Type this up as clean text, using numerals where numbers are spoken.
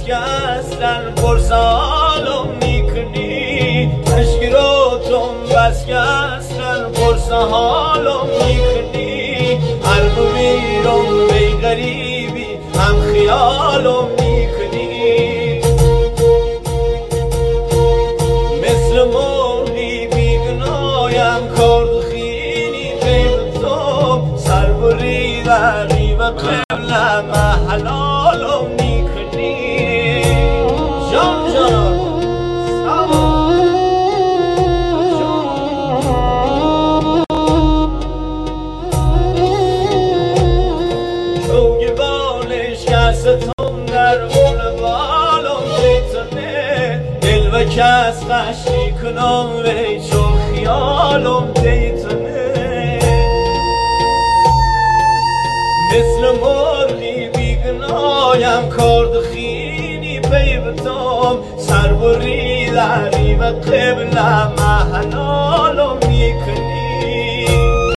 که اصلا پرسالم میکنی عشق رو تون بس که اصلا پرسالم میکنی قلب میرم به غریبی هم خیالم میکنی مثل مرغی بیگنایم کرد خیلی غیب تو سر بری و قبل محلالم میکنی جان جان چوگ بالش کستون در اون بالم دیتونه دل و کس خشی کنم وی چو خیالم دیتونه مثل مرغی بیگنایم کرد خیلی پی بتام سر بری دری و قبل محلا